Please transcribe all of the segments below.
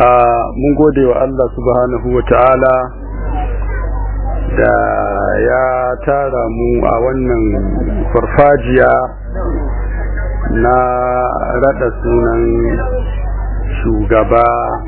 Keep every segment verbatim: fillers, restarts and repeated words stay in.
mun gode wa Allah subhanahu wa ta'ala da ya tara mu a wannan farfajiya na rada sunan shugaba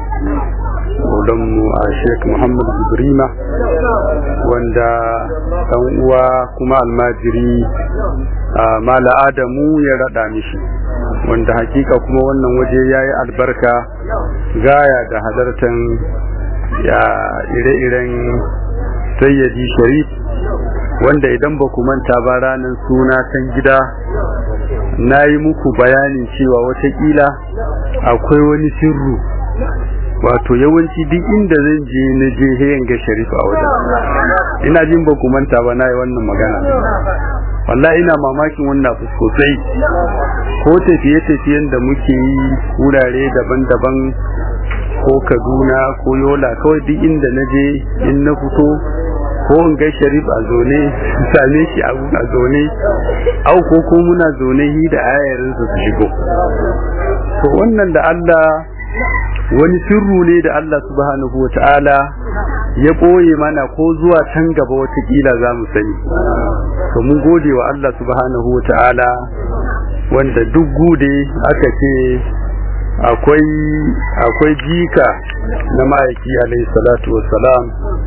mu a Sheikh Muhammad Ibrima, wanda dan uwa kuma almajiri Mala Adamu ya rada mishi, wanda hakika kuma wannan waje yayi albarka gaya da halartan ya ire-iren Sayyidi Sharif, wanda idan ba ku manta ba ranar suna can gida na yi muku bayanin cewa watakila akwai wani sirru, wato yawanci duk inda zan je na je hayan ga Sharif a wajen. Ina jin ba ku manta ba na yi wannan magana, wallahi ina mamakin wannan abu sosai. Ko tafiye-tafiyen da muke yi wurare daban-daban, ko Kaduna ko Yola, kawai duk inda na je in na fito ko in ga Sharif a zone, same shi a zone, au ko ko muna zone hi da ayarin su shigo. To wannan da Allah wani sirru ne da Allah subhanahu wataala ya boye mana, ko zuwa can gaba wata kila za mu sani. To mun gode wa Allah subhanahu wataala wanda duk gude aka ce akwai akwai jika na ma'aiki alayhi salatu wassalam,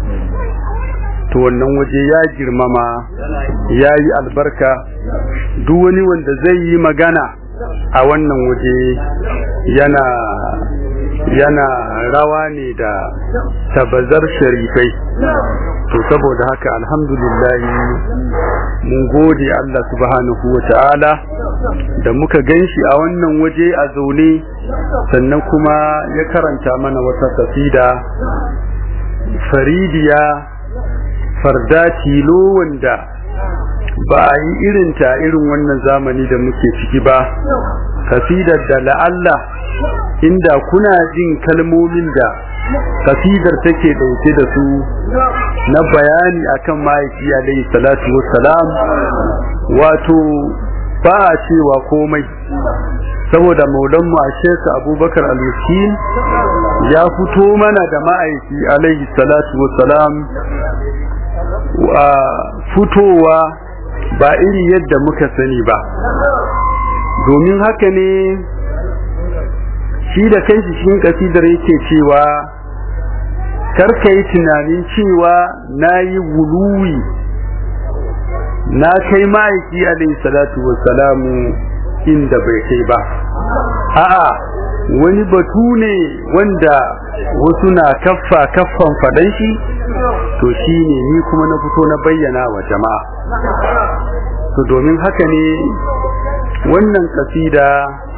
to wannan waje ya girmama, ya yi albarka. Duk wani wanda zai yi magana a wannan waje yana yana rawa ne da tabazar sharifai. To saboda haka alhamdulillah mun gode Allah subhanahu wa ta'ala da muka ganshi a wannan waje a zaune, sannan kuma ya karanta mana wata kasida faridiya farda tilo wanda ba a yi irinta irin wannan zamani da muke ciki ba. Kasidar da la'alla inda kuna jin kalmomin da kasidar take dauke da su na bayani akan ma'aiki alayhi salatu wassalam, wato ba a cewa komai, saboda maulanmu a Sheikh Abubakar Al-Miskin ya fito mana da ma'aiki alayhi salatu wassalam wa fitowa ba iri yadda muka sani ba. Domin haka ne shi da kanshi cikin kasidar yake cewa karka yi tunanin cewa na yi wuluwi na kai ma'aiki alayhi salatu wassalamu inda bai kai ba. A'a, wani batu ne wanda wasu na kaffa kaffan faɗan shi, to shi ne ni kuma na fito na bayyana wa jama'a. To domin haka ne wannan kasida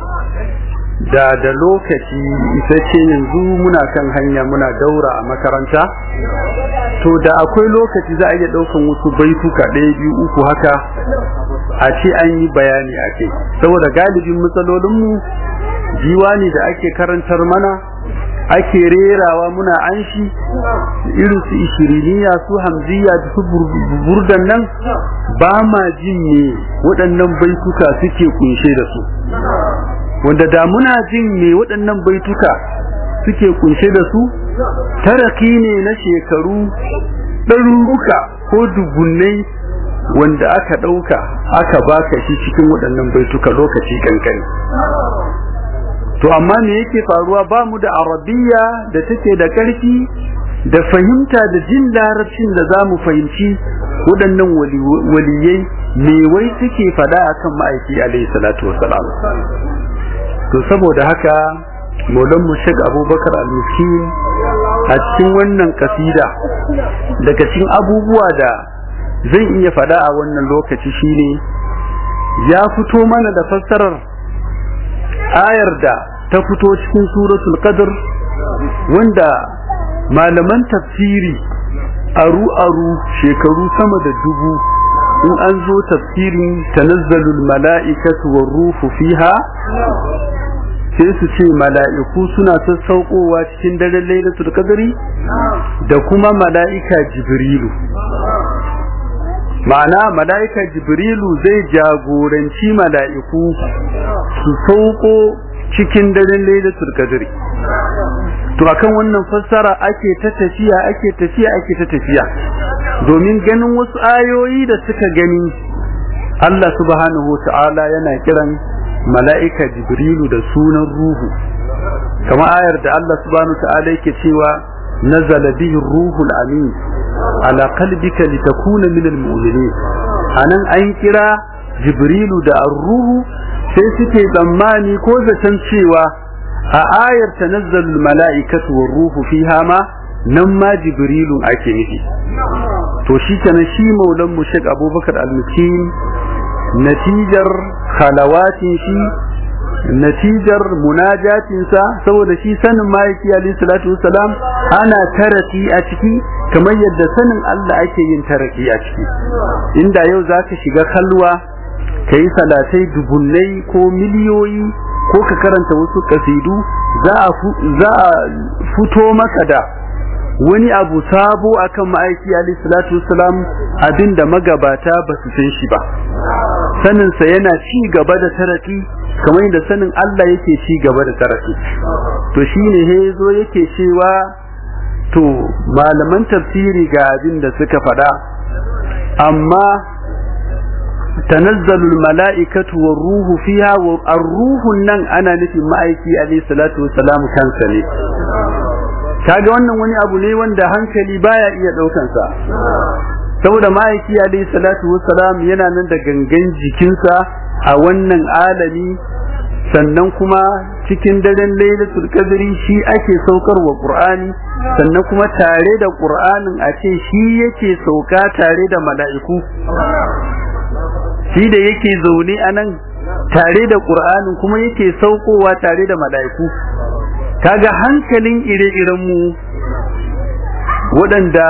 da da lokaci ita ce yanzu muna kan hanya muna daura a makaranta, to da akwai lokaci za a iya daukan wasu baituka ɗaya biyu uku haka a ce an yi bayani a kai, saboda galibin matsalolinmu diwani da ake karantar mana ake rerawa muna an shi irin su ishiriniya su hamziya da su burdan nan ba ma jin me waɗannan baituka suke kunshe da su, wanda da muna jin me waɗannan baituka suke kunshe da su taraki ne na shekaru ɗaruruka ko dubunnai wanda aka ɗauka aka baka shi cikin waɗannan baituka lokaci kankani. To amma me yake faruwa, ba mu da arabiya da take da ƙarfi da fahimta da jin larabcin da za mu fahimci waɗannan waliyai me wai suke faɗa akan ma'aiki alayhi salatu wassalam. To saboda haka maulanmu Sheikh Abubakar Al-Miskin a cikin wannan kasida daga cikin abubuwa da zan iya faɗa a wannan lokaci shine ya fito mana da fassarar ayar da ta fito cikin suratul qadr, wanda malaman tafsiri aru aru shekaru sama da dubu in an zo tafsirin tanazzalul mala'ikatu war ruhu fiha sai su ce mala'iku suna sassaukowa cikin daren lailatul qadri da kuma mala'ika jibrilu. ma'ana mala'ika jibrilu zai jagoranci mala'iku su sauko cikin daren lailatul qadri, to akan wannan fassara ake ta tafiya ake tafiya ake ta tafiya domin ganin wasu ayoyi da suka gani Allah subhanahu wata'ala yana kiran mala'ika Jibrilu da sunan ruhu kama ayar da Allah subhanahu wata'ala yake cewa nazala bihi ruhul amin ala qalbika litakuna minal mu'minin anan an kira Jibrilu da ar-ruhu sai suke tsammani ko zaton cewa a ayar tanazzalul mala'ikatu war ruhu fiha ma nan ma Jibrilu ake nufi to shi kana shi maulan mu Sheikh Abubakar Al-Miskin natijar khalawatin shi natijar munajatin sa saboda shi sanin ma'aiki alayhi salatu wassalam ana taraki a ciki kamar yadda sanin Allah ake yin taraki a ciki inda yau zaka shiga kalwa kai salatai dubunnai ko miliyoyi ko ka karanta wasu kasidu za a za a fito maka da wani abu sabo akan ma'aiki alayhi salatu wassalam abinda magabata ba su san shi ba sanin sa yana ci gaba da taraki kamar yadda sanin Allah yake ci gaba da taraki to shine he zo yake cewa to malaman tafsiri ga abinda suka faɗa amma tanazzalul mala'ikatu war ruhu fiha wa ar-ruhu nan ana nufin ma'aiki alayhi salatu wassalam kansa ne kaga wannan wani abu ne wanda hankali baya iya daukan sa saboda ma'aiki alayhi salatu wassalam yana nan da gangan jikinsa a wannan alami sannan kuma cikin daren lailatul qadri shi ake saukarwa qur'ani sannan kuma tare da qur'anin a ce shi yake sauka tare da mala'iku shi da yake zaune anan tare da qur'anin kuma yake saukowa tare da mala'iku kaga hankalin ire-iren mu waɗanda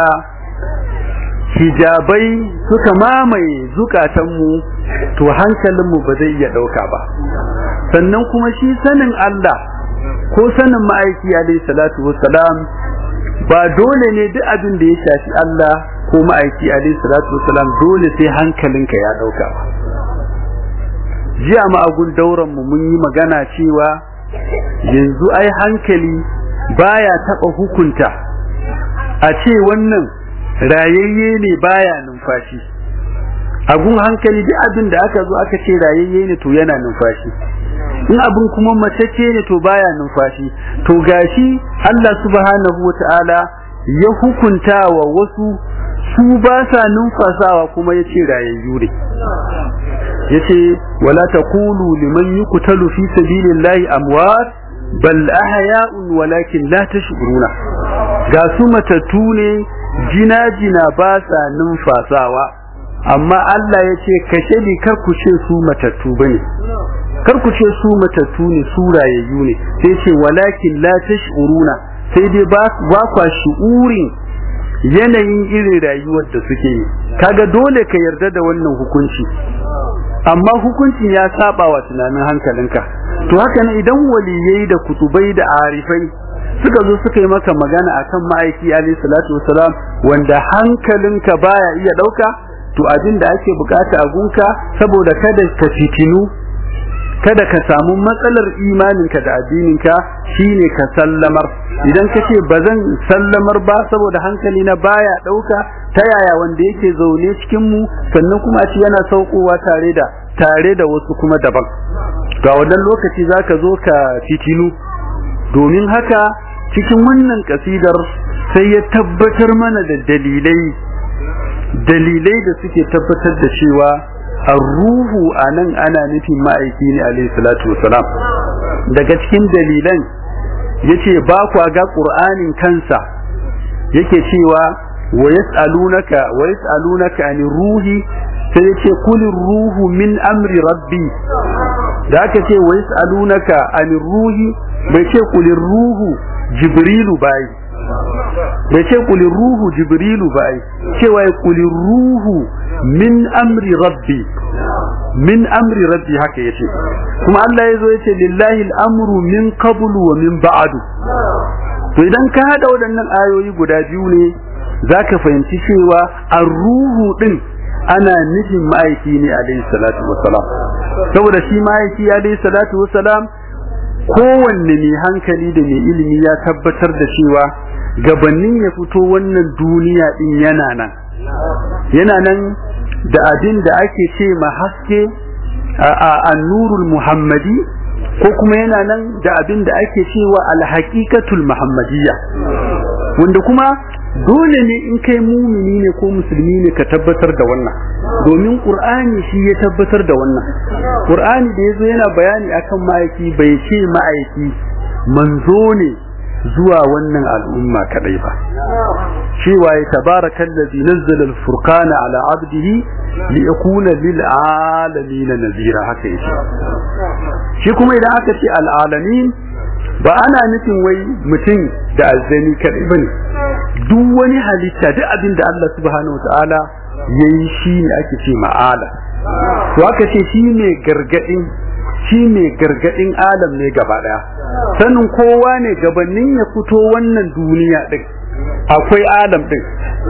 hijabai suka mamaye zukatan mu to hankalin mu ba zai iya dauka ba sannan kuma shi sanin Allah ko sanin ma'aiki alayhi salatu wassalam ba dole ne duk abin da ya shafi Allah ko ma'aiki alayhi salatu wassalam dole sai hankalinka ya dauka ba jiya ma agun dauran mu mun yi magana cewa yanzu ai hankali baya taba hukunta a ce wannan rayayye ne baya numfashi agun hankali duk abin da aka zo aka ce rayayye ne to yana numfashi in abin kuma matacce ne to baya numfashi to gashi Allah subhanahu wataala ya hukunta wa wasu su ba sa numfasawa kuma yace rayayyu ne yace wala taqulu liman yuqtalu fi sabilillahi amwat bal ahya'un walakin la tash'uruna ga su matattu ne jina-jina ba sa numfasawa amma Allah yace kashe ni kar ku ce su matattu bane kar ku ce su matattu ne su rayayyu ne sai ce walakin la tash'uruna sai dai ba ba kwa shu'urin yanayin irin rayuwar da suke yi kaga dole ka yarda da wannan hukunci amma hukuncin ya saba wa tunanin hankalinka to haka ne idan waliyai da kutubai da arifai suka zo suka yi maka magana akan ma'aiki alayhi salatu wasalam wanda hankalinka baya iya dauka to abin da ake bukata a gunka saboda kada ka fitinu kada ka samu matsalar imaninka da addininka shine ka sallamar idan kace bazan sallamar ba saboda hankali na baya dauka ta yaya wanda yake zaune cikin mu sannan kuma shi yana saukowa tare da tare da wasu kuma daban ga wannan lokaci zaka zo ka fitinu domin haka cikin wannan kasidar sai ya tabbatar mana da dalilai dalilai da suke tabbatar da cewa ar-ruhu anan ana nufin ma'aiki ne alayhi salatu wasalam daga cikin dalilan yace ba ku ga qur'anin kansa yake cewa wa yas'alunaka wa yas'alunaka anir ruhi sai yace kulir ruhu min amri rabbi da aka ce wa yas'alunaka anir ruhi bai ce kulir ruhu jibrilu bai bai ce kulir ruhu jibrilu bai cewa kulir ruhu min amri rabbi min amri rabbi haka yace kuma Allah yazo yace lillahi al-amru min qablu wa min ba'du to idan ka hada wadannan ayoyi guda biyu ne zaka fahimci cewa ar-ruhu din ana nufin ma'aiki ne alayhi salatu wassalam saboda shi ma'aiki alayhi salatu wassalam kowanne mai hankali da mai ilimi ya tabbatar da cewa gabanin ya fito wannan duniya din yana nan yana nan da abin da ake ce ma haske a annurul muhammadi ko kuma yana nan da abin da ake cewa alhaqiqatul muhammadiyya wanda kuma dole ne in kai mumini ne ko musulmi ne ka tabbatar da wannan domin qur'ani shi ya tabbatar da wannan qur'ani da yazo yana bayani akan ma'aiki bai ce ma'aiki manzo ne zuwa wannan al'umma kadai ba cewa ya tabarakallazi nazzala al-furqana ala 'abdihi liyakuna lil alamin nazira haka yake shi kuma idan aka ce al alamin ba ana nufin wai mutum da azzani kadai bane duk wani halitta duk abin da Allah subhanahu wataala yayi shi ne ake ce ma'ala to aka ce shi ne gargadin shi ne gargadin alam ne gaba daya sanin kowa ne gabanin ya fito wannan duniya din akwai alam din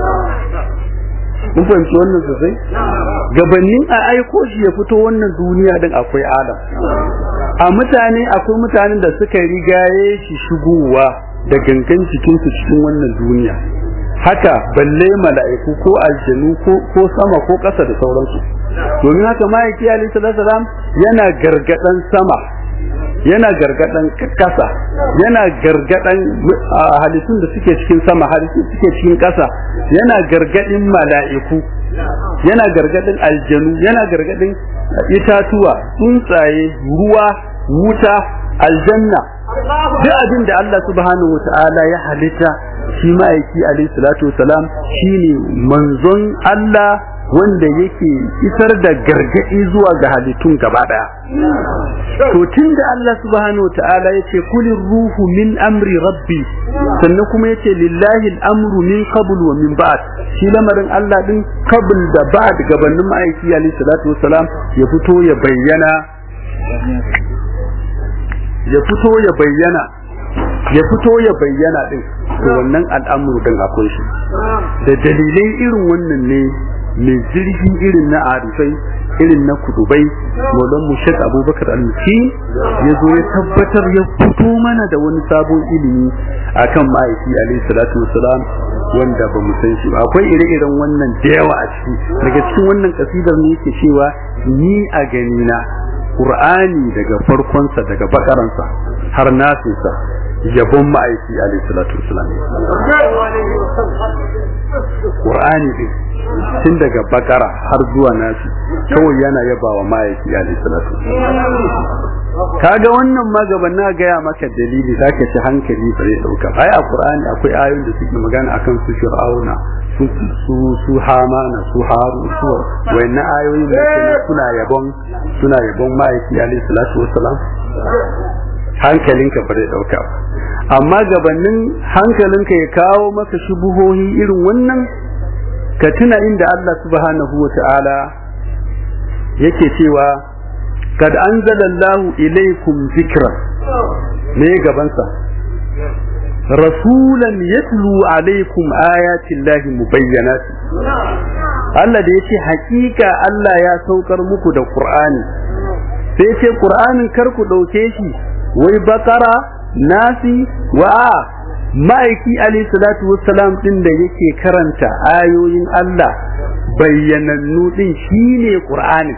kun fahimci wannan sosai gabanin a aiko shi ya fito wannan duniya din akwai alam a mutane akwai mutanen da suka rigaye shi shigowa da gangan cikinsu cikin wannan duniya haka balle mala'iku ko aljanu ko sama ko ƙasa da sauransu domin haka ma'aiki alaihi salam yana gargadan sama yana gargadan ƙasa yana gargadan halittun da suke cikin sama halittun suke cikin ƙasa yana gargadin mala'iku yana gargadin aljanu yana gargadin itatuwa tsuntsaye ruwa wuta aljanna duk abin da Allah subhanahu wata'ala ya halitta shi ma'aiki alayhi salatu wasalam shine manzon Allah wanda yake isar da gargadi zuwa ga halittun gaba daya to tunda Allah subhanahu wata'ala yace kulir ruhu min amri rabbi sannan kuma yace lillahi al-amru min qabl wa min ba'd shi lamarin Allah din qabl da ba'd gabanin ma'aiki alayhi salatu wasalam ya fito ya bayyana ya fito ya bayyana ya fito ya bayyana din to wannan al'amuru din akwai shi da dalilai irin wannan ne mai zirgi irin na arifai irin na kudubai maulan mushak abubakar al-muki ya zo ya tabbatar ya fito mana da wani sabon ilimi akan ma'aiki alaihi salatu wasalam wanda ba mu san shi ba akwai ire-iren wannan da yawa a ciki daga cikin wannan kasidar ne yake cewa ni a gani na Qur'ani daga farkonsa daga bakaransa har nasinsa yabon ma'aiki alaihi salatu wasalam Qur'ani din tun daga bakara har zuwa nasi kawai yana yabawa ma'aiki alaihi salatu wasalam kaga wannan ma gaban na gaya maka dalili zaka ci hankali bare dauka ai a Qur'ani akwai ayoyin da suke magana akan su Fir'auna su su su Hamana su Haru su wayannan ayoyin da suna yabon suna yabon ma'aiki alaihi salatu wasalam hankalinka bare dauka amma gabanin hankalinka ya kawo maka shubuhohi irin wannan ka tuna inda Allah subhanahu wata'ala yake cewa kad anzalallahu ilaykum dhikra me gabansa rasulan yatlu alaykum ayati llahi mubayyinat Allah da yace hakika Allah ya saukar muku da Qur'ani sai yace Qur'anin kar ku dauke shi wai bakara nasi wa ma'aiki alayhi salatu wassalam din da yake karanta ayoyin Allah bayyanannu din shine Qur'ani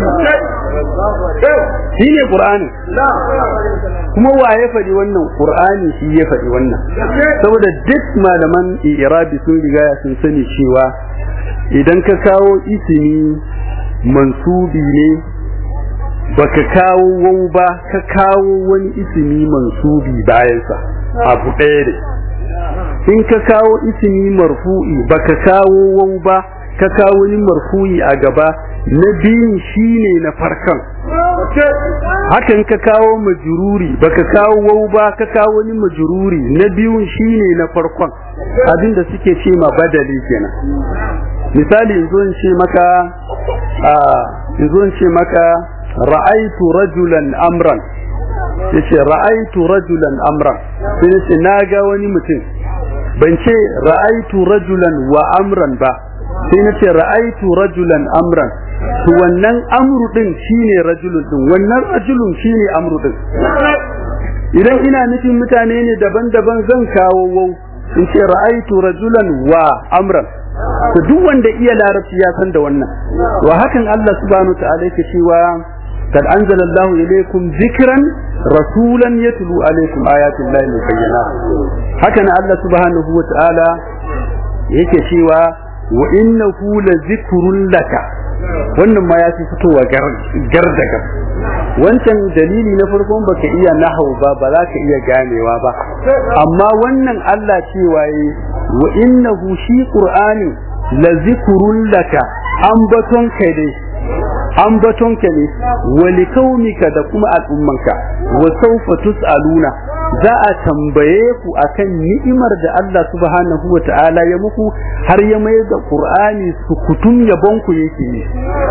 shine Qur'ani kuma wa ya faɗi wannan Qur'ani shi ya faɗi wannan saboda duk malaman i'rabi sun riga sun sani cewa idan ka kawo ismi mansubi ne baka kawo wau ba ka kawo wani ismi mansubi bayan sa abu ɗaya ne in ka kawo ismi marfu'i baka kawo wau ba ka kawo wani marfu'i a gaba na biyun shine na farkon hakan ka kawo majruri baka kawo wau ba ka kawo wani majruri na biyun shine na farkon abinda suke ce ma badali kenan misali yanzu in ce maka a yanzu in ce maka ra'aitu rajulan amran yace ra'aitu rajulan amran sai yace naga wani mutum ban ce ra'aitu rajulan wa amran ba sai nace ra'aitu rajulan amran to wannan amru din shine rajulun din wannan rajulun shine amru din idan ina nufin mutane ne daban-daban zan kawo wau in ce ra'aitu rajulan wa amran to duk wanda iya larabci ya san da wannan wa hakan Allah subhanahu ta'ala yake cewa kad anzalallahu ilaykum dhikran rasulan yatlu alaykum ayati llahi mubayyinat hakan Allah subhanahu wa ta'ala yake cewa wa innahu la zikrun laka wannan ma ya fi fitowa gar daga wancan dalili na farkon baka iya nahwu ba ba za ka iya ganewa ba amma wannan Allah cewa yi wa innahu shi qur'ani la zikrun laka ambaton kai dai ambaton ka ne wa likaumika da kuma al'ummanka wa sawfa tus'aluna za a tambaye ku akan ni'imar da Allah subhanahu wa ta'ala ya muku har ya mai da qur'ani su kutum yabon ku yake yi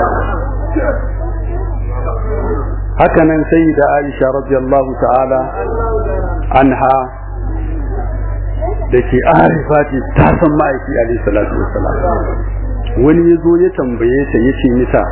haka nan sayyida Aisha radiyallahu ta'ala anha dake arifati ta san ma'aiki alayhi salatu wassalam wani yazo ya tambaye ta yace mita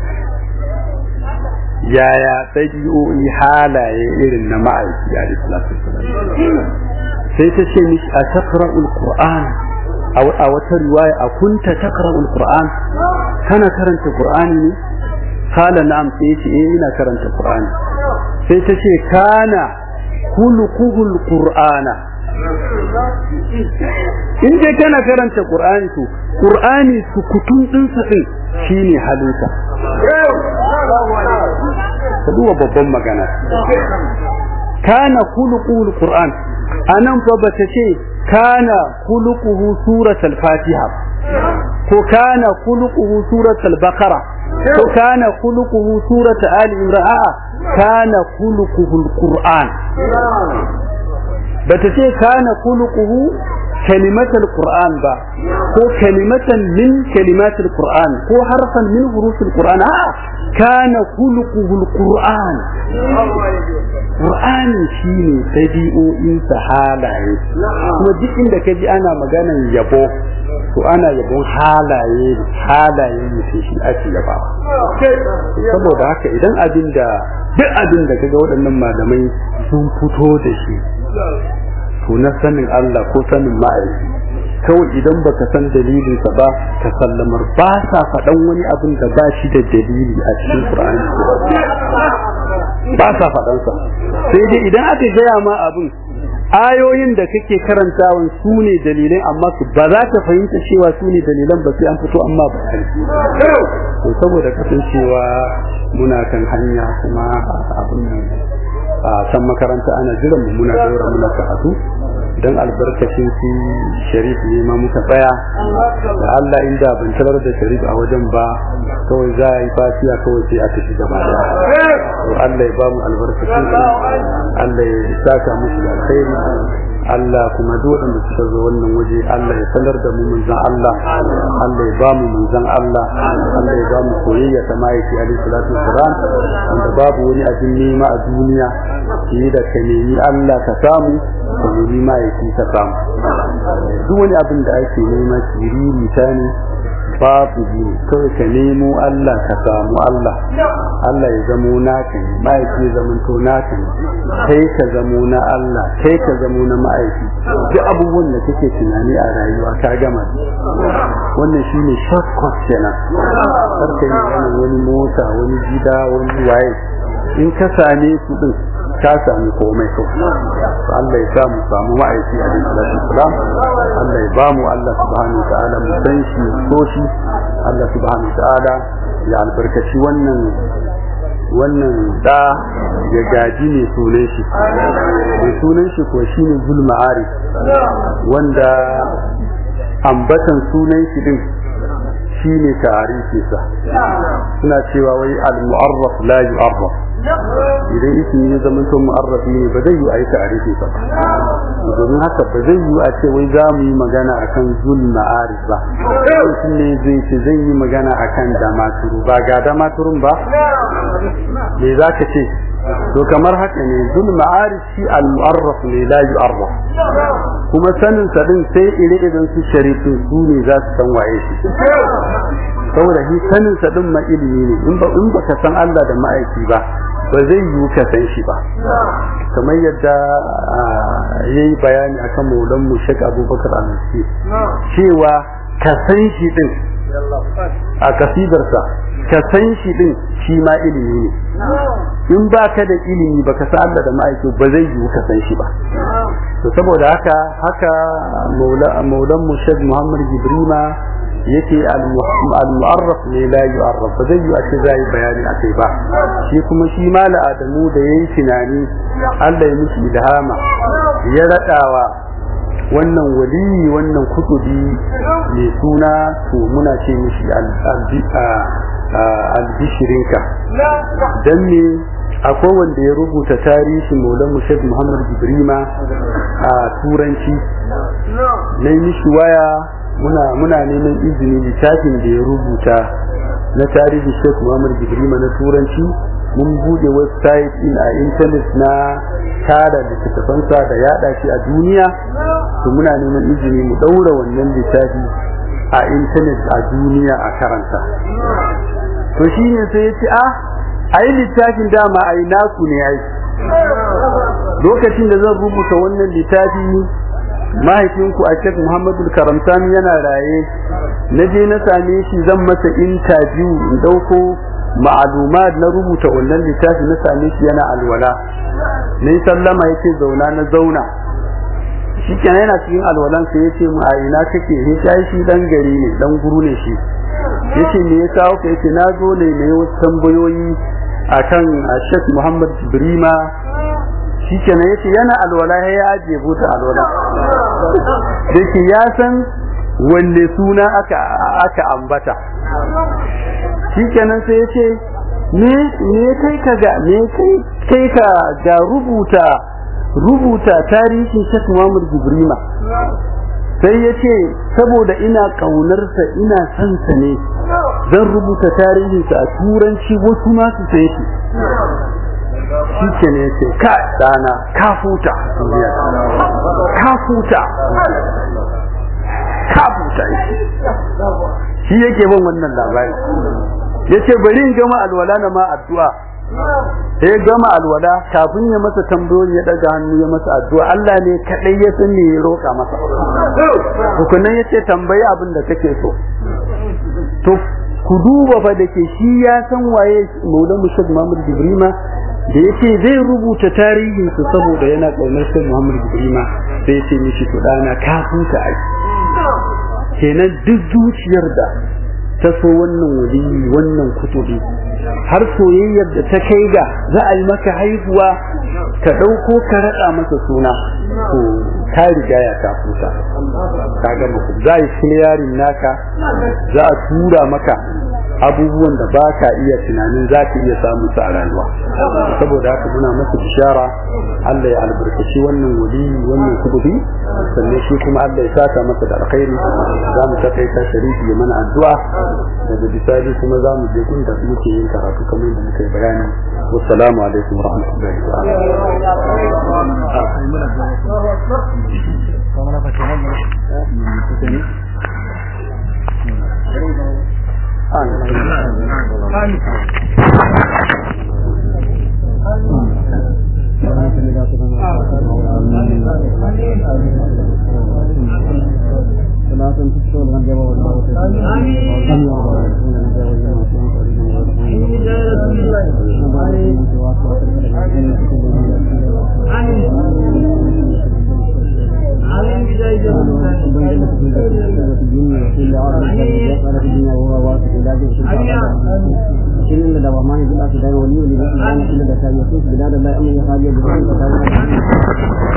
yaya ɗabi'o'i halaye irin na ma'aiki alayhi salatu wassalam sai ta ce mishi a taqra'ul qur'an a wata riwaya a kunta taqra'ul qur'an kana karanta qur'ani ne kala na'am sai ce eh ina karanta qur'ani sai ta ce kana khuluquhul qur'ana in dai kana karanta qur'ani to qur'ani su kutun din sa din shine halinka ka duba babban magana kana khuluquhul qur'an anan fa bata ce kana khuluquhu suratul fatiha ko kana khuluquhu suratul baqara ko kana khuluquhu suratul ali imran kana khuluquhul qur'an bata ce kana khuluquhu kalimatul qur'an ba ko kalimatan min kalimatul qur'an ko harfan min hurufil qur'an a kana khuluquhul qur'an qur'ani shine tabi'o'in sa halaye kuma duk inda kaji ana maganan yabo to ana yabon halaye halaye ne shi ake yaba saboda haka idan abinda duk abinda kaga waɗannan malamai sun fito da shi to na sanin Allah ko sanin ma'aiki kawai idan baka san dalilin sa ba ka sallamar ba sa faɗan wani abin da ba shi da dalili a cikin Qur'ani ba sa faɗan sa sai dai idan aka gaya ma abin ayoyin da kake karantawan su ne dalilai amma su ba za ka fahimta cewa su ne dalilan ba sai an fito amma ba to saboda kasancewa muna kan hanya kuma abin a san makaranta ana jiran mu muna daura muna karatu dan albarkacin shi sharif ne ma muka tsaya da Allah inda ban tarar da sharif a wajen ba kawai za a yi fatiya kawai sai aka shiga ba to Allah ya ba mu albarkacin shi Allah ya saka musu da alkhairi Allah kuma duk wanda suka zo wannan waje Allah ya sanar da mu manzon Allah Allah ya ba mu manzon Allah Allah ya ba mu koyayya ta maiki alaihi salatu wassalam wanda babu wani abin nema a duniya shi da ka nemi Allah ka samu ka nemi maiki ka samu duk wani abin da ake nema kiriri ta ne babu ji kawai ka nemo Allah ka samu Allah Allah ya zamo naka ne ma'aiki ya zamo to naka ne kai ka zamo na Allah kai ka zamo na ma'aiki duk abubuwan da kake tunani a rayuwa ka gama wannan shine shortcut kenan har kai wani wani mota wani gida wani waye in ka same su din ka sami komai ko Allah ya sa mu samu ma'aiki a cikin Islam Allah ya ba mu Allah subhanahu wa ta'ala mu san shi so shi Allah subhanahu wa ta'ala ya albarkaci wannan wannan da ya gaji ne sunan shi mai sunan shi ko shine Zulma'ari wanda ambatan sunan shi din shine tarihi sa suna cewa wai al-mu'arraf la yu'arraf idan ismi ya zama to mu'arrafi ne ba zai yi ayi tarihi sa domin haka ba zai yi a ce wai za mu yi magana akan zul ma'arif ba shi ne zai ce zai yi magana akan damaturu ba ga damaturun ba me za ka ce to kamar haka ne zul ma'arif shi al-mu'arraf ne la yu'arraf kuma sanin sa din sai ire-iren su sharifu su ne za su san waye shi saboda shi sanin sa din ma ilimi ne in ba in baka san Allah da ma'aiki ba ba zai yi ka san shi ba kamar yadda yayi bayani akan maulan mu Sheikh Abubakar Al-Nasi cewa ka san shi din a kasidarsa ka san shi din shi ma ilimi ne in baka da ilimi baka san Allah da ma'aiki ba zai yi ka san shi ba to saboda haka haka maulan mu Sheikh Muhammad Jibrima yake al-mu'arraf ne la yu'arraf zai yi a ce zai bayani a kai ba shi kuma shi mala Adamu da yayi tunani Allah ya mishi ilhama ya radawa wannan wali wannan kutubi mai suna to muna ce mishi al-bishirinka dan ne akwai wanda ya rubuta tarihi Maulana Sheikh Muhammad Jibrima a turanci na mishi waya muna muna neman izini littafin da ya rubuta na tarihi Sheikh Muhammad Jibrima na turanci mun bude website in a internet na tara littafansa da yada shi a duniya to muna neman izini mu daura wannan littafi a internet a duniya a karanta to shine sai ya ce ah ai littafin dama ai naku ne ai lokacin da zan rubuta wannan littafi mahaifinku a Sheikh Muhammadu Karamtani yana raye na je na same shi zan masa interview in dauko ma'lumat na rubuta wannan littafi na same shi yana alwala ne sallama yace zauna na zauna shikenan yana cikin alwalan sai yace mu a ina kake he sai shi dan gari ne dan guru ne shi yace me yasa ka yace na zo ne ne wasu tambayoyi akan Sheikh Muhammad Jibrima shikenan yace yana alwala ya aje buta alwala dake ya san wanne suna aka aka ambata shikenan sai yace me me kai ka ga me kai kai ka ga rubuta rubuta tarihin Sheikh Muhammad Jibrima sai yace saboda ina kaunar sa ina son sa ne zan rubuta tarihin sa a turanci wasu ma su sai shi shikenan yace ka dana ka futa ka futa ka futa shi yake ban wannan labari yace bari in gama alwala na ma addu'a sai gama alwala kafin ya masa tambayoyi ya daga hannu ya masa addu'a Allah ne kadai ya san me ya roka masa hukunan yace tambayi abin da kake so to ku duba fa dake shi ya san waye Maulana Sheikh Muhammad Jibrima da yace zai rubuta tarihin su saboda yana kaunar Sheikh Muhammad Jibrima sai yace mishi to dana kafin ka ai kenan duk zuciyar da ta so wannan wali wannan kutubi har soyayyar da ta kai ga za a yi maka haihuwa ka dauko ka rada masa suna to ka riga ya ka futa ka ga muku zai clearing naka za a tura maka abubuwan da ba ka iya tunanin za ka iya samu su a rayuwa saboda haka muna masa bishara Allah ya albarkaci wannan wali wannan kutubi sannan shi kuma Allah ya saka masa da alkhairi za mu takaita sharifi ya mana addu'a daga bisani kuma za mu je gun da muke yin karatu kamar yadda muka yi bayani wassalamu alaikum wa rahmatullahi wa Amin.